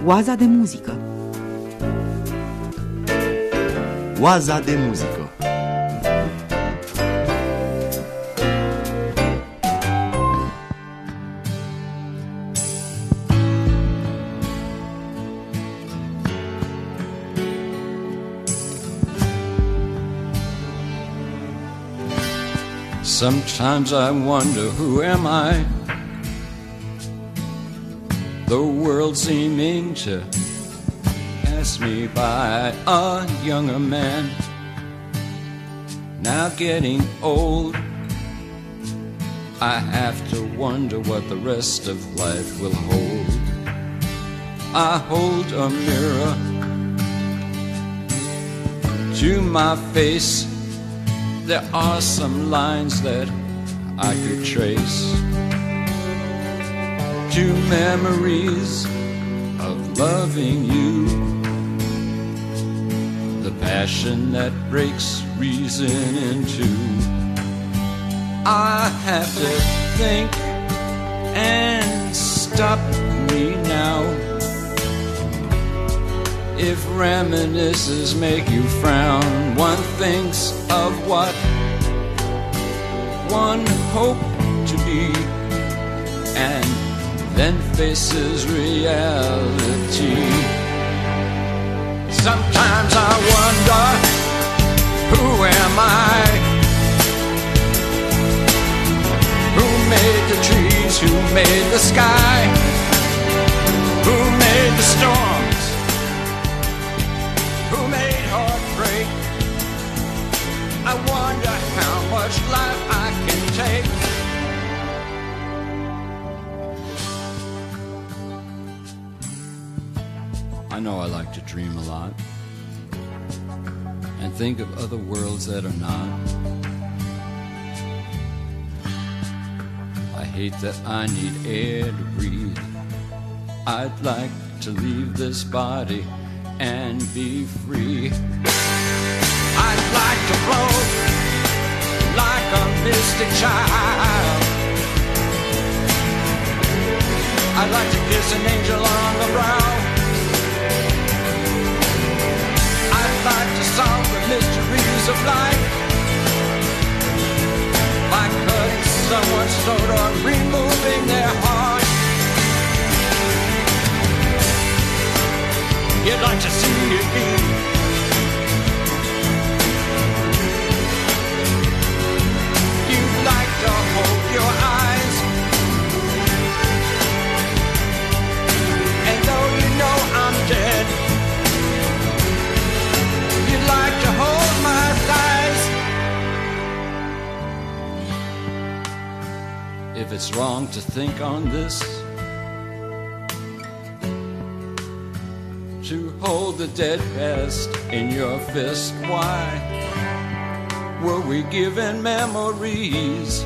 Oaza de muzică. Oaza de muzică. Sometimes I wonder, who am I? The world seeming to pass me by. A younger man, now getting old. I have to wonder what the rest of life will hold. I hold a mirror to my face. There are some lines that I could trace to memories of loving you, the passion that breaks reason in two. I have to think and stop me now. If reminiscences make you frown, one thinks of what one hoped to be, and then faces reality. Sometimes I wonder, who am I? Who made the trees? Who made the sky? Who made the storms? Who made heartbreak? I wonder how much life I can take. I know I like to dream a lot and think of other worlds that are not. I hate that I need air to breathe. I'd like to leave this body and be free. I'd like to float like a mystic child. I'd like to kiss an angel on the brow. I'd like to solve the mysteries of life by cutting someone's throat or removing their heart. You'd like to see it be. You'd like to hold your eyes, and though you know I'm dead, you'd like to hold my thighs. If it's wrong to think on this, to hold the dead past in your fist, why were we given memories?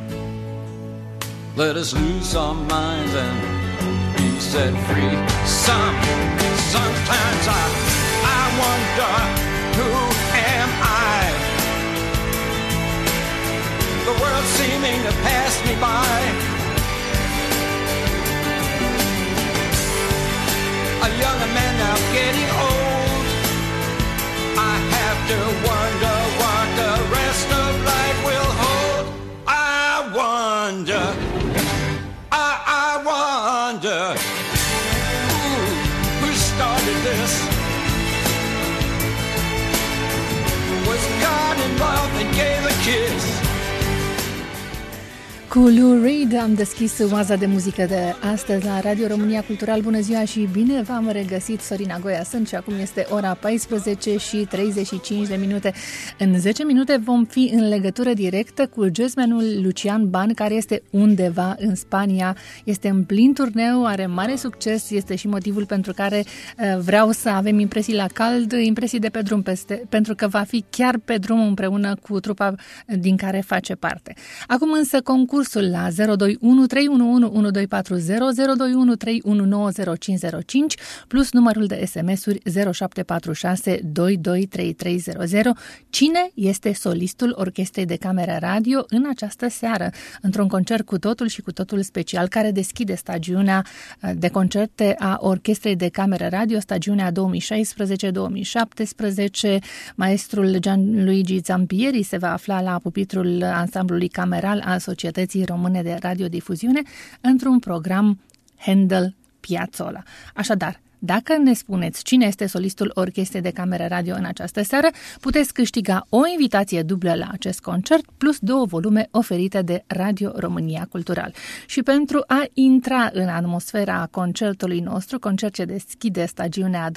Let us lose our minds and be set free. Sometimes I wonder, who am I? The world seeming to pass me by. A younger man now getting old. I have to wonder what the rest of life will hold. I wonder, I wonder, who started this? Was God involved and gave a kiss? Cu Lou Reed am deschis oaza de muzică de astăzi la Radio România Cultural. Bună ziua și bine v-am regăsit. Sorina Goia sunt și acum este ora 14 și 35 de minute. În 10 minute vom fi în legătură directă cu jazzmanul Lucian Ban, care este undeva în Spania. Este în plin turneu, are mare succes, este și motivul pentru care vreau să avem impresii la cald, impresii de pe drum, pentru că va fi chiar pe drum împreună cu trupa din care face parte. Acum însă concurs concursul la 021 311 1240, 021 319 plus numărul de SMS-uri 0746 223300. Cine este solistul Orchestrei de Cameră Radio în această seară, într-un concert cu totul și cu totul special, care deschide stagiunea de concerte a Orchestrei de Cameră Radio, stagiunea 2016-2017. Maestrul Gianluigi Zampieri se va afla la pupitrul ansamblului cameral al Societății Române de Radiodifuziune într-un program Handel Piazzolla. Așadar, dacă ne spuneți cine este solistul Orchestrei de Cameră Radio în această seară, puteți câștiga o invitație dublă la acest concert, plus 2 volume oferite de Radio România Cultural. Și pentru a intra în atmosfera concertului nostru, concert ce deschide stagiunea 2016-2017,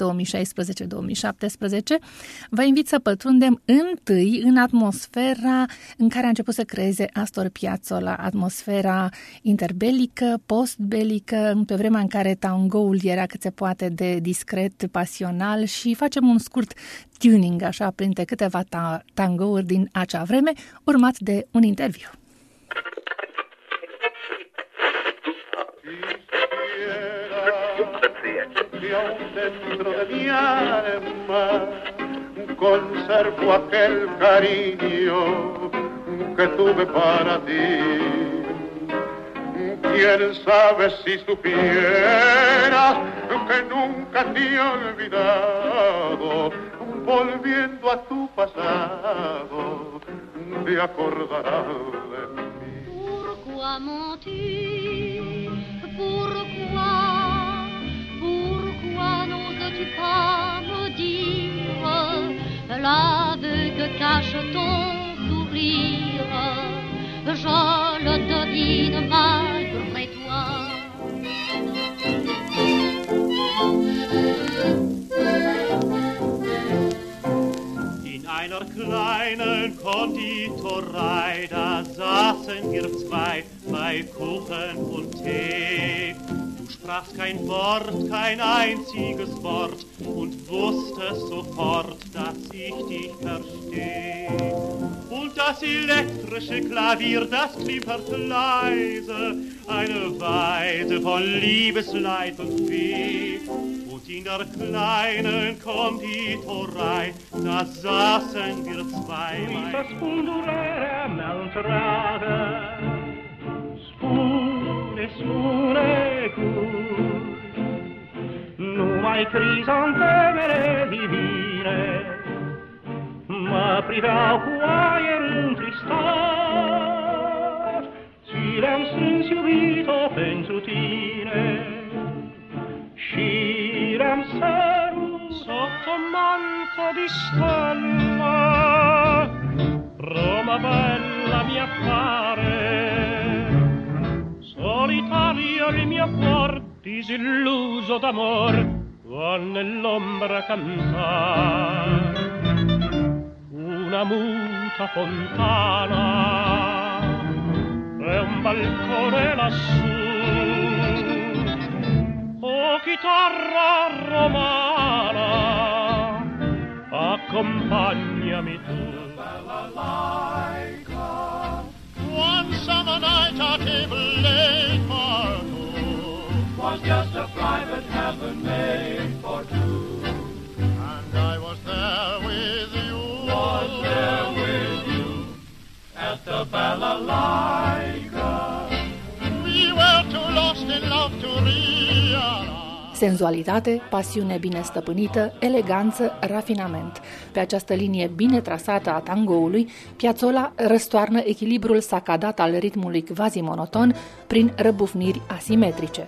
vă invit să pătrundem întâi în atmosfera în care a început să creeze Astor Piazzolla, atmosfera interbelică, postbelică, pe vremea în care tangoul era cât se poate de discret, pasional, și facem un scurt tuning, așa, printre câteva tangouri din acea vreme, urmat de un interviu. Conservo aquel cariño que tuve para ti. Quién sabe si supieras que nunca te he olvidado, volviendo a tu pasado, te acordarás de mí. Pourquoi mens-tu? Pourquoi n'oses-tu pas me dire l'aveu que cache ton sourire? Je le devine malgré toi. In einer kleinen Konditorei, da saßen wir zwei bei Kuchen und Tee. Du sprachst kein Wort, kein einziges Wort und wusstest sofort, dass ich dich verstehe. Und das elektrische Klavier, das klimpert leise, eine Weise von Liebesleid und Weh. Und in der kleinen Konditorei, da saßen wir zwei. Spune cui, numai crisantemele divine mă priveau cu aer întristat, ți le-am strâns, iubito, pentru tine și le-am sărut sotto manto di stella. Roma bella mi appare, solitario il mio cuor disilluso d'amor, va nell'ombra cantar una muta fontana e un balcone lassù. Oh chitarra romana, accompagnami tu. One summer night our table laid for two was just a private heaven made for two. And I was there with you, at the balalaika. We were too lost in love to realize. Senzualitate, pasiune bine stăpânită, eleganță, rafinament. Pe această linie bine trasată a tangoului, Piazzolla răstoarnă echilibrul sacadat al ritmului quasi-monoton prin răbufniri asimetrice.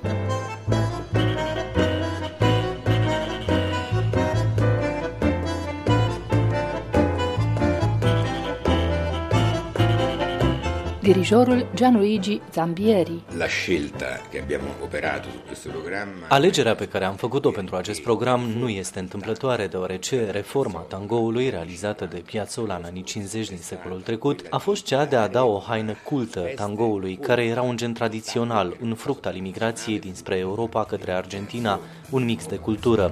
Dirijorul Gianluigi Zampieri. La scelta che abbiamo operato su questo programma. Alegerea pe care am făcut-o pentru acest program nu este întâmplătoare, deoarece reforma tangoului realizată de Piazzolla în anii 50 din secolul trecut a fost cea de a da o haină cultă tangoului, care era un gen tradițional, un fruct al imigrației dinspre Europa către Argentina, un mix de cultură.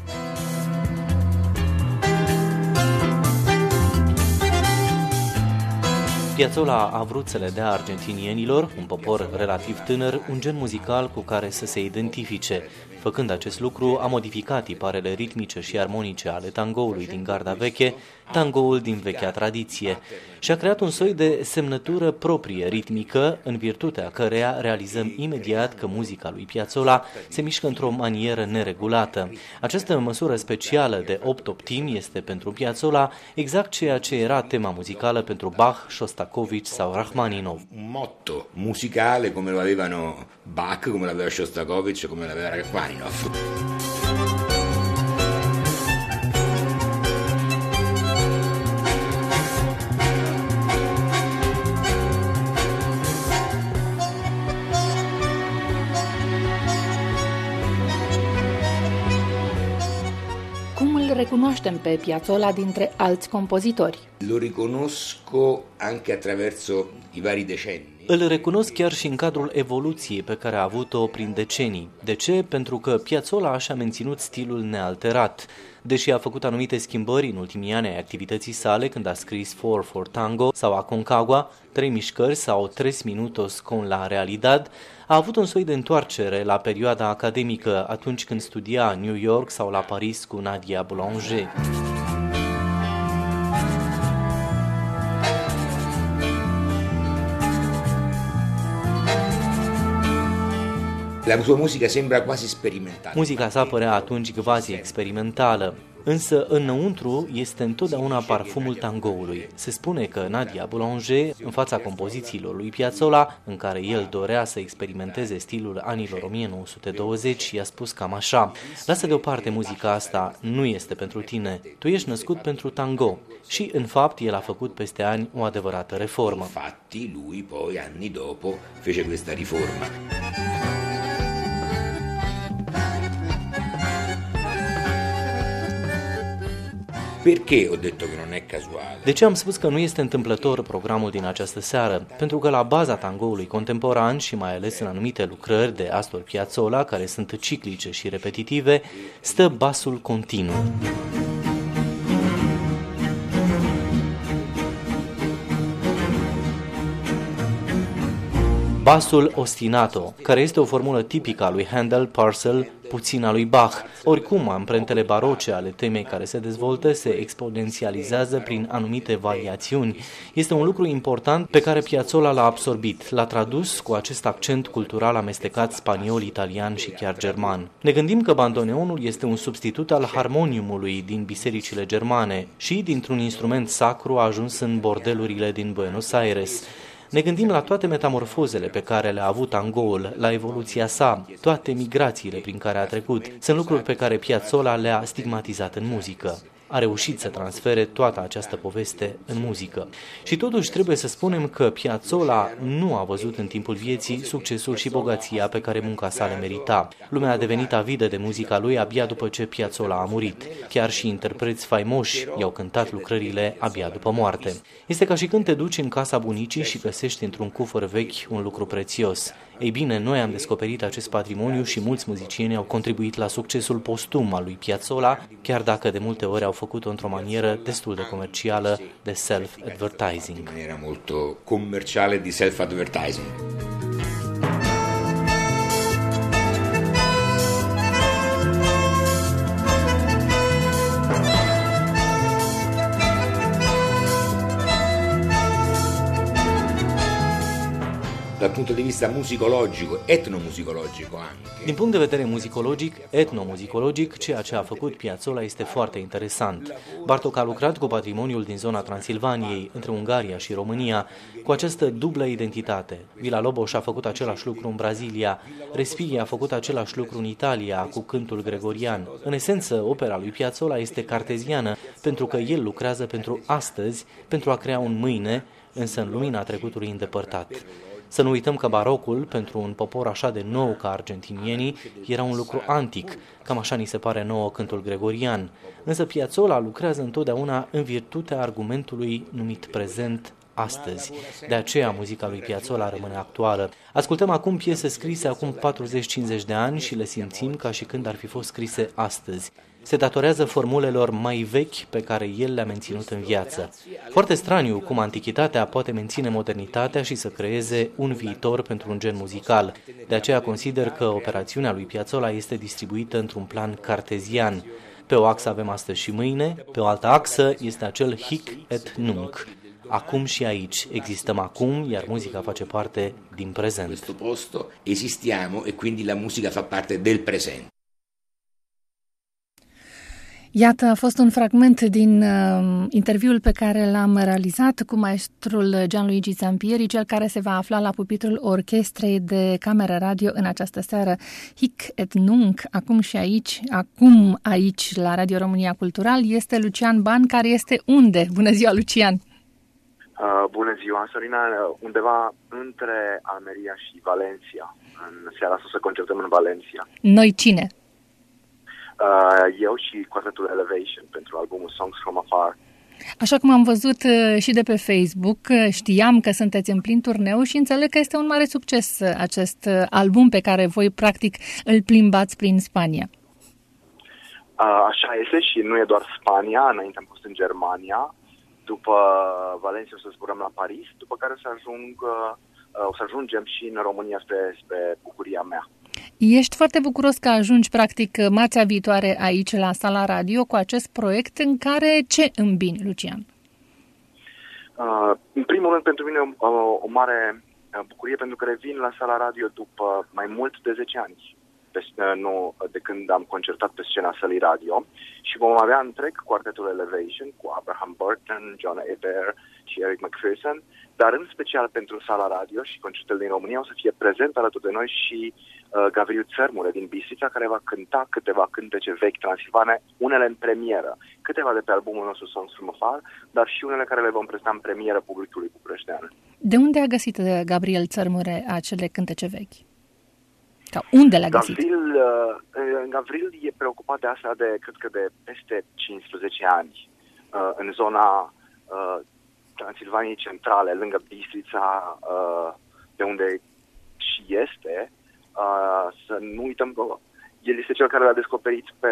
Piazzolla a vrut să le dea argentinienilor, un popor relativ tânăr, un gen muzical cu care să se identifice. Făcând acest lucru, a modificat tiparele ritmice și armonice ale tangoului din garda veche, tangoul din vechea tradiție, și a creat un soi de semnătură proprie ritmică, în virtutea căreia realizăm imediat că muzica lui Piazzolla se mișcă într-o manieră neregulată. Această măsură specială de 8 optimi este pentru Piazzolla exact ceea ce era tema muzicală pentru Bach, Shostakovich sau Rachmaninov. Un motto musicale come lo avevano Bach, come l'aveva Shostakovich, come l'aveva Rachmaninov. Recunoaștem pe Piazzolla dintre alți compozitori. Lo riconosco anche attraverso i vari decenni. Îl recunosc chiar și în cadrul evoluției pe care a avut-o prin decenii. De ce? Pentru că Piazzolla și-a menținut stilul nealterat. Deși a făcut anumite schimbări în ultimii ani ai activității sale, când a scris 4 Tango sau Aconcagua, 3 mișcări sau 3 minutos con la realidad, a avut un soi de întoarcere la perioada academică, atunci când studia în New York sau la Paris cu Nadia Boulanger. La sua musica sembra quasi sperimentale. Muzica sa părea atunci quasi experimentală, însă înăuntru este întotdeauna parfumul tangoului. Se spune că Nadia Boulanger, în fața compozițiilor lui Piazzolla, în care el dorea să experimenteze stilul anilor 1920, i-a spus cam așa: lasă deoparte muzica asta, nu este pentru tine, tu ești născut pentru tango. Și, în fapt, el a făcut peste ani o adevărată reformă. Infatti, lui poi, anni dopo, fece questa riforma. Perché ho detto che non è casuale? De ce am spus că nu este întâmplător programul din această seară? Pentru că la baza tangoului contemporan și mai ales în anumite lucrări de Astor Piazzolla, care sunt ciclice și repetitive, stă basul continuu. Basul ostinato, care este o formulă tipică a lui Handel, Purcell, puțin a lui Bach. Oricum, amprentele baroce ale temei care se dezvoltă se exponențializează prin anumite variațiuni. Este un lucru important pe care Piazzolla l-a absorbit, l-a tradus cu acest accent cultural amestecat spaniol, italian și chiar german. Ne gândim că bandoneonul este un substitut al harmoniumului din bisericile germane și, dintr-un instrument sacru, a ajuns în bordelurile din Buenos Aires. Ne gândim la toate metamorfozele pe care le-a avut tangoul, la evoluția sa, toate migrațiile prin care a trecut. Sunt lucruri pe care Piazzolla le-a stigmatizat în muzică. A reușit să transfere toată această poveste în muzică. Și totuși trebuie să spunem că Piazzolla nu a văzut în timpul vieții succesul și bogăția pe care munca sa le merita. Lumea a devenit avidă de muzica lui abia după ce Piazzolla a murit. Chiar și interpreți faimoși i-au cântat lucrările abia după moarte. Este ca și când te duci în casa bunicii și găsești într-un cufăr vechi un lucru prețios. Ei bine, noi am descoperit acest patrimoniu și mulți muzicieni au contribuit la succesul postum al lui Piazzolla, chiar dacă de multe ori au făcut-o într-o manieră destul de comercială, de self-advertising. In maniera molto commerciale di self-advertising. Dal punto di vista musicologico, etnomusicologico anche. Din punct de vedere muzicologic, etnomusicologic, ceea ce a făcut Piazzolla este foarte interesant. Bartók a lucrat cu patrimoniul din zona Transilvaniei, între Ungaria și România, cu această dublă identitate. Villa-Lobos a făcut același lucru în Brazilia, Respighi a făcut același lucru în Italia, cu cântul gregorian. În esență, opera lui Piazzolla este carteziană, pentru că el lucrează pentru astăzi, pentru a crea un mâine, însă în lumina trecutului îndepărtat. Să nu uităm că barocul, pentru un popor așa de nou ca argentinienii, era un lucru antic, cam așa ni se pare nouă cântul gregorian. Însă Piazzolla lucrează întotdeauna în virtutea argumentului numit prezent astăzi. De aceea muzica lui Piazzolla rămâne actuală. Ascultăm acum piese scrise acum 40-50 de ani și le simțim ca și când ar fi fost scrise astăzi. Se datorează formulelor mai vechi pe care el le-a menținut în viață. Foarte straniu cum antichitatea poate menține modernitatea și să creeze un viitor pentru un gen muzical. De aceea consider că operațiunea lui Piazzolla este distribuită într-un plan cartezian. Pe o axă avem astăzi și mâine, pe o altă axă este acel hic et nunc. Acum și aici, existăm acum, iar muzica face parte din prezent. In questo posto esistiamo e quindi la musica fa parte del presente. Iată, a fost un fragment din interviul pe care l-am realizat cu maestrul Gianluigi Zampieri, cel care se va afla la pupitrul orchestrei de cameră radio în această seară. Hic et nunc, acum și aici, acum aici la Radio România Cultural, este Lucian Ban, care este unde? Bună ziua, Lucian! Bună ziua, Sorina, undeva între Almeria și Valencia. În seara asta să concertăm în Valencia. Noi cine? Eu și quartetul Elevation pentru albumul Songs from Afar. Așa cum am văzut și de pe Facebook, știam că sunteți în plin turneu și înțeleg că este un mare succes acest album pe care voi practic îl plimbați prin Spania. Așa este și nu e doar Spania, înainte am fost în Germania, după Valencia o să zburăm la Paris, după care o să ajungem și în România spre bucuria mea. Ești foarte bucuros că ajungi practic marțea viitoare aici la Sala Radio cu acest proiect în care ce îmbini, Lucian? În primul rând pentru mine o mare bucurie pentru că revin la Sala Radio după mai mult de 10 ani de când am concertat pe scena Sălii Radio și vom avea întreg quartetul Elevation cu Abraham Burton, John Eber și Eric McPherson, dar în special pentru Sala Radio și concertele din România o să fie prezent alături de noi și Gavril Țărmure din Bistrița, care va cânta câteva cântece vechi transilvane, unele în premieră, câteva de pe albumul nostru Songs from Afar, dar și unele care le vom presta în premieră publicului bucureștean. De unde a găsit Gavril Țărmure acele cântece vechi? Sau unde le-a găsit? Gavril e preocupat de asta cred că de peste 15 ani, în zona Transilvaniei centrale, lângă Bistrița, de unde și este. Să nu uităm că el este cel care l-a descoperit pe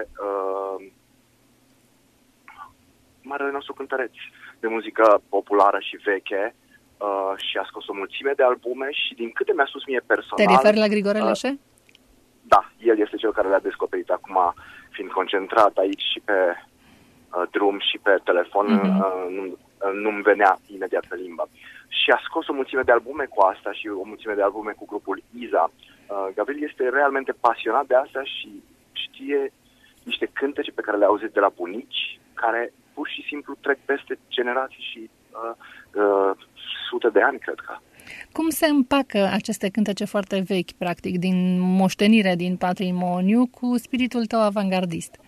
marele nostru cântăreț de muzică populară și veche și a scos o mulțime de albume și din câte mi-a spus mie personal... Te referi la Grigore Leșe? Da, el este cel care l-a descoperit acum, fiind concentrat aici și pe drum și pe telefon, nu-mi venea imediat pe limbă. Și a scos o mulțime de albume cu asta și o mulțime de albume cu grupul Iza. Gavril este realmente pasionat de asta și știe niște cântece pe care le-a auzit de la bunici, care pur și simplu trec peste generații și sute de ani, cred că. Cum se împacă aceste cântece foarte vechi, practic, din moștenire, din patrimoniu, cu spiritul tău avantgardist?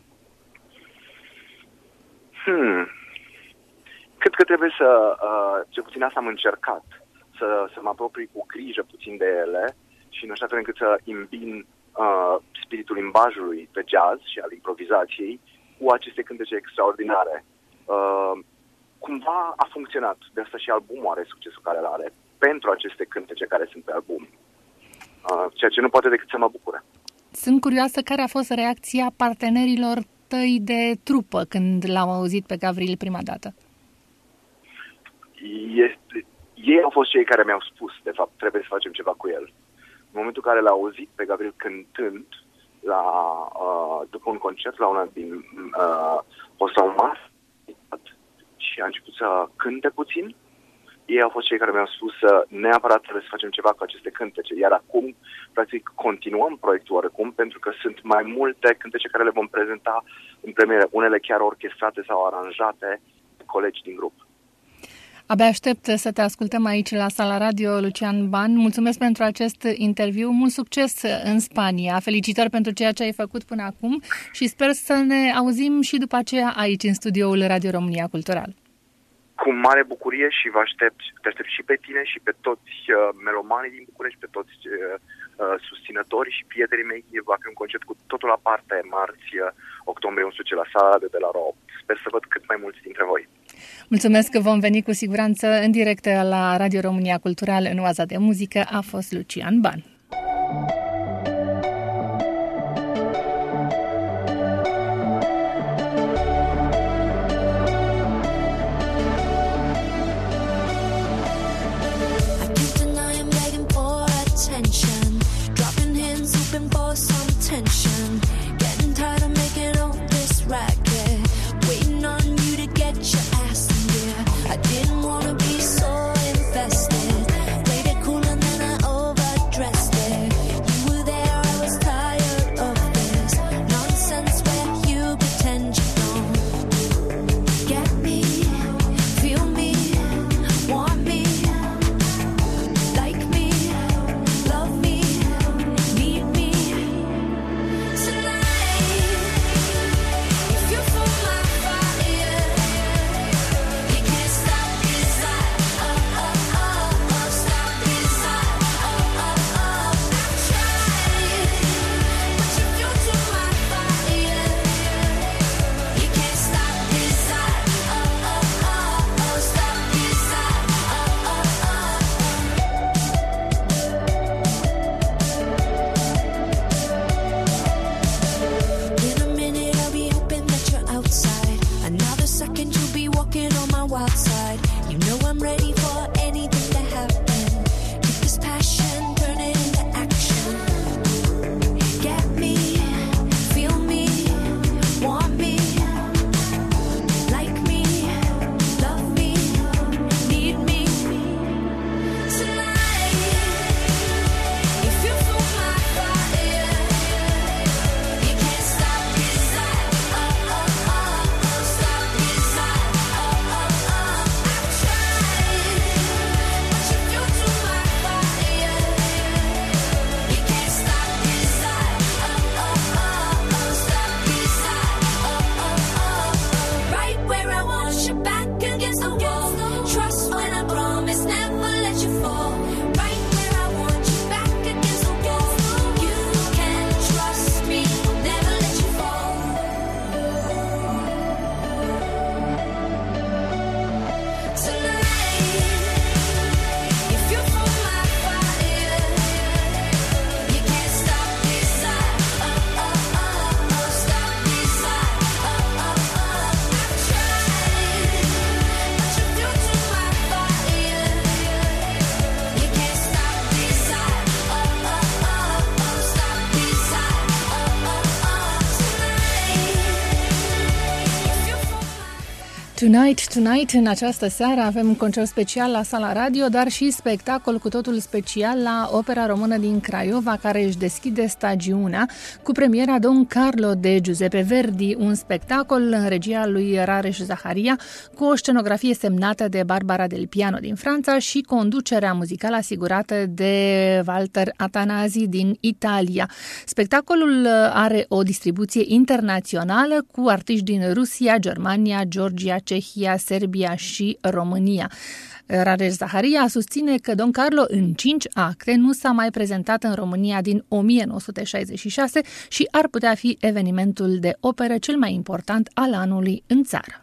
Cred că trebuie cel puțin asta am încercat, să mă apropii cu grijă puțin de ele și în așa fel încât să îmbin spiritul limbajului de jazz și al improvizației cu aceste cântece extraordinare. Cumva a funcționat, de asta și albumul are succesul care îl are, pentru aceste cântece care sunt pe album. Ceea ce nu poate decât să mă bucure. Sunt curioasă care a fost reacția partenerilor tăi de trupă când l-au auzit pe Gavril prima dată. Ei au fost cei care mi-au spus, de fapt, trebuie să facem ceva cu el. În momentul în care l-au auzit pe Gavril cântând după un concert la una din Hostel Mas și a început să cânte puțin, ei au fost cei care mi-au spus neapărat trebuie să facem ceva cu aceste cântece. Iar acum, practic, continuăm proiectul oricum, pentru că sunt mai multe cântece care le vom prezenta în premieră, unele chiar orchestrate sau aranjate de colegi din grup. Abia aștept să te ascultăm aici la Sala Radio, Lucian Ban. Mulțumesc pentru acest interviu, mult succes în Spania, felicitări pentru ceea ce ai făcut până acum și sper să ne auzim și după aceea aici în studioul Radio România Cultural. Cu mare bucurie și te aștept și pe tine și pe toți melomanii din București, pe toți susținătorii și prietenii mei. Va fi un concert cu totul aparte, marți, octombrie 11 la Sala de la Ro. Sper să văd cât mai mulți dintre voi. Mulțumesc că vom veni cu siguranță în direct la Radio România Cultural în Oaza de Muzică. A fost Lucian Ban. Tonight, în această seară avem un concert special la Sala Radio, dar și spectacol cu totul special la Opera Română din Craiova, care își deschide stagiunea cu premiera Don Carlo de Giuseppe Verdi, un spectacol în regia lui Rareș Zaharia, cu o scenografie semnată de Barbara Del Piano din Franța și conducerea muzicală asigurată de Walter Atanasi din Italia. Spectacolul are o distribuție internațională cu artiști din Rusia, Germania, Georgia, Cehia, Serbia și România. Rareș Zaharia susține că Don Carlo în 5 acte nu s-a mai prezentat în România din 1966 și ar putea fi evenimentul de operă cel mai important al anului în țară.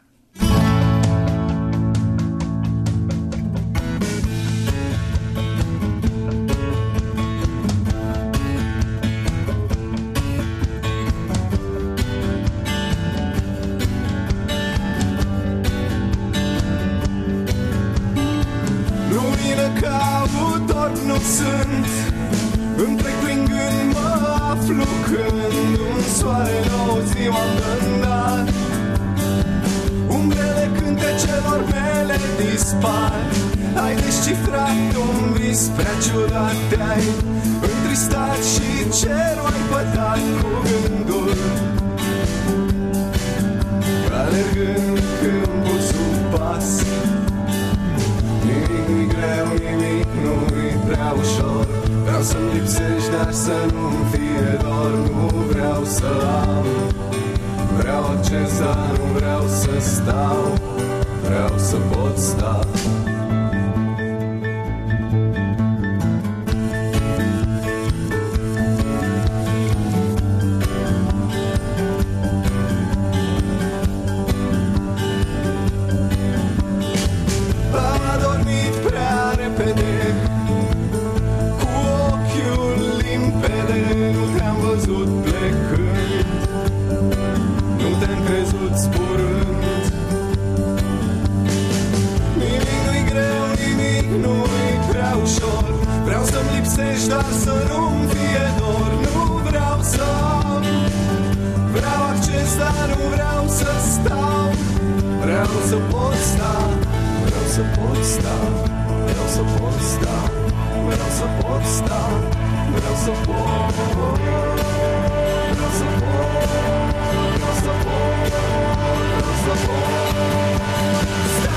Nu sunt, îmi trec prin gând, mă aflu când un soare nou zi m-am gândat. Umbrele cântecelor mele dispar. Ai descifrat un vis prea ciudat, te-ai întristat și cerul ai pătat cu gândul, alergând câmpul sub pas. Nimic greu, nimic nu-i prea ușor. Vreau să-mi lipsești, dar să nu-mi fie dor. Nu vreau să am, vreau acces, dar nu vreau să stau. Vreau să pot sta. văzut plecând, nu te-am crezut zburând. Nimic nu-i greu, nimic nu-i prea ușor. Vreau să-mi lipsești, dar să nu-mi fie dor. Nu vreau să am, vreau acces, dar nu vreau să stau. Vreau să pot sta, vreau să pot sta, vreau să pot sta, vreau să pot sta, vreau să pot, vreau să pot, vreau să pot, vreau să pot sta.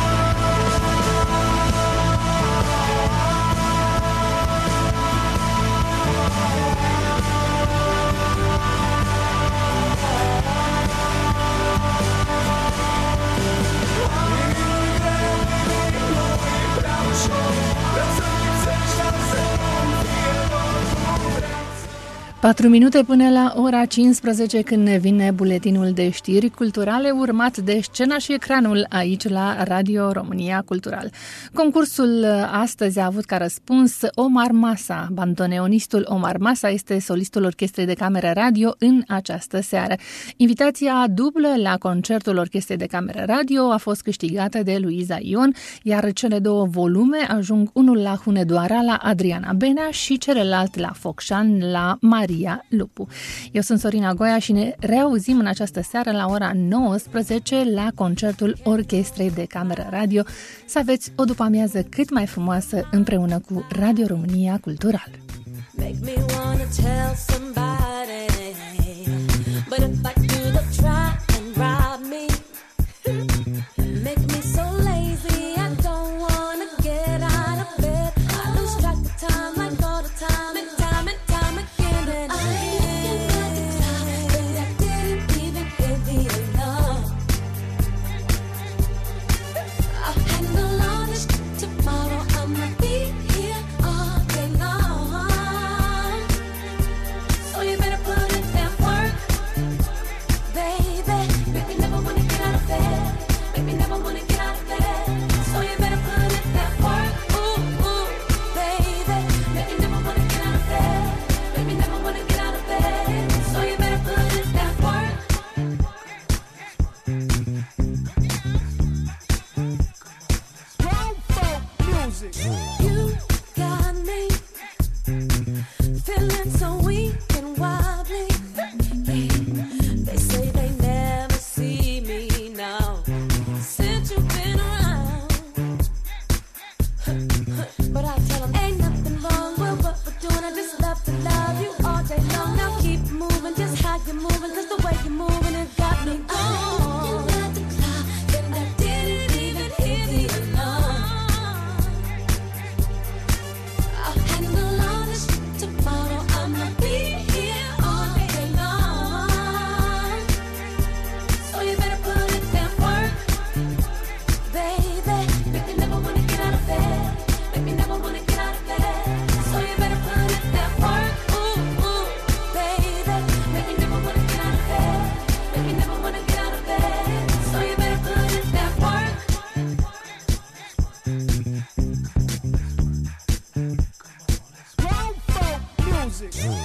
Patru minute până la ora 15, când ne vine buletinul de știri culturale, urmat de Scena și Ecranul aici la Radio România Cultural. Concursul astăzi a avut ca răspuns Omar Masa. Bandoneonistul Omar Masa este solistul Orchestrei de Cameră Radio în această seară. Invitația dublă la concertul Orchestrei de Cameră Radio a fost câștigată de Luiza Ion, iar cele două volume ajung, unul la Hunedoara la Adriana Benea și celălalt la Focșan la Maria Lupu. Eu sunt Sorina Goia și ne reauzim în această seară la ora 19 la concertul Orchestrei de Cameră Radio. Să aveți o după-amiază cât mai frumoasă împreună cu Radio România Cultural. Make me wanna tell somebody, but if I do, they'll try and rob me. Make me so lazy, I don't wanna get out of bed. I lose track of time like all the time and time and time again. And I didn't even hear the alarm. I'll handle all this tomorrow. I'ma be here all day long. So you better put in that work, baby. Make me never wanna get out of bed. Make me never wanna get out of bed. So you better put in that work, ooh, ooh, baby. Make me never wanna get out of bed. Make me never wanna get out of bed. So you better put in that work. You got me feeling so weak and wobbly. They say they never see me now since you've been around. But I tell them ain't nothing wrong with what we're doing. I just love to love you all day long. Now keep moving just how you're moving, cause the way you're moving it got me gone. And I didn't even hear the alarm. I'll handle all this tomorrow. I'ma be here all day long. So you better put in that work, baby. Make me never wanna get out of bed. Make me never wanna get out of bed. So you better put in that work, ooh, ooh, baby. Make me never wanna get out of bed. Make me never wanna get out of bed. So you better put in that work. Grown folk music.